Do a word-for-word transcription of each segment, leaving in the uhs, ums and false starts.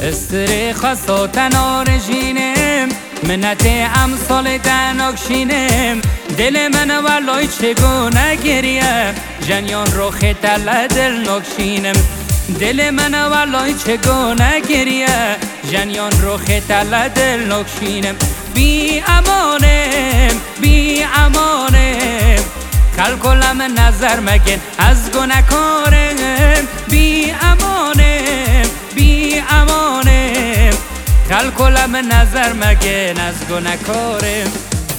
استری خواستان آرژینم منت امثال دناکشینم دل من ولای چگونه گریه جنیان رو خطل دل نکشینم دل من ولای چگونه گریه جنیان رو خطل دل نکشینم بی امانم بی امانم خلقلم نظر مگن از گناهکارم بی امانم بی امانم خلقلم نظر مگن از گناهکارم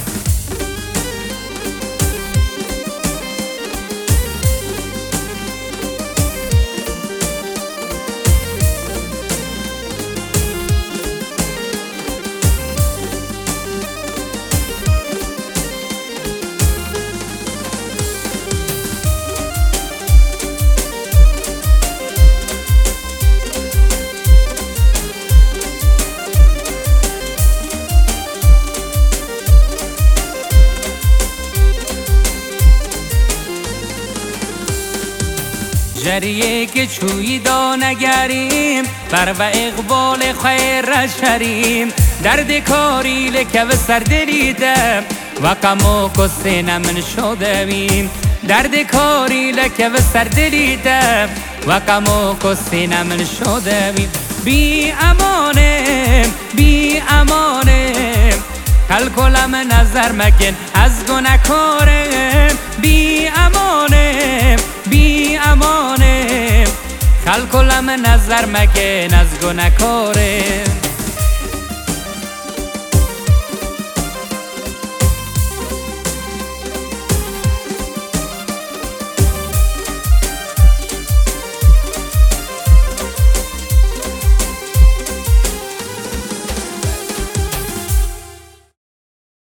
جریه که چوی دا نگریم بر و اقبال خیر شریم درد کاری لکه و سر دلیدم و کمو کسی نمن شده بیم درد کاری لکه و سر دلیدم و کمو کسی نمن شده بیم بی امانم بی امانم خلقلم نظر مگن از گناهکارم بی امانم بی امانم خلقلم نظر مگن از گناهکارم